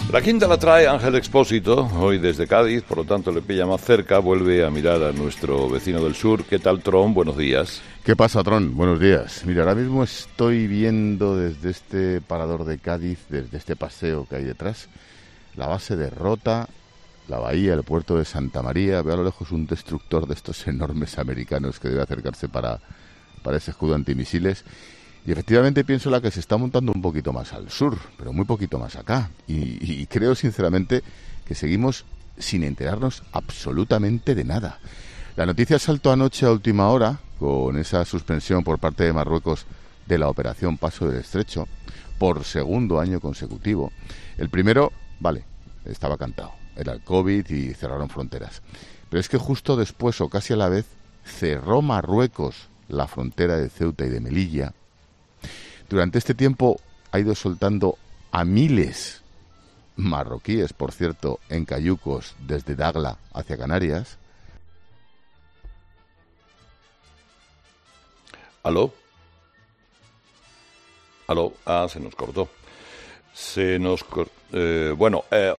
La quinta la trae Ángel Expósito, hoy desde Cádiz, por lo tanto le pilla más cerca, vuelve a mirar a nuestro vecino del sur. ¿Qué tal, Tron? Buenos días. ¿Qué pasa, Tron? Buenos días. Mira, ahora mismo estoy viendo desde este parador de Cádiz, desde este paseo que hay detrás, la base de Rota, la bahía, el puerto de Santa María. Veo a lo lejos un destructor de estos enormes americanos que debe acercarse para ese escudo antimisiles. Y efectivamente pienso la que se está montando un poquito más al sur, pero muy poquito más acá. Y creo sinceramente que seguimos sin enterarnos absolutamente de nada. La noticia saltó anoche a última hora, con esa suspensión por parte de Marruecos de la operación Paso del Estrecho, por segundo año consecutivo. El primero, vale, estaba cantado, era el COVID y cerraron fronteras. Pero es que justo después, o casi a la vez, cerró Marruecos la frontera de Ceuta y de Melilla. Durante este tiempo ha ido soltando a miles, marroquíes, por cierto, en cayucos desde Dagla hacia Canarias. ¿Aló? ¿Aló? Ah, se nos cortó.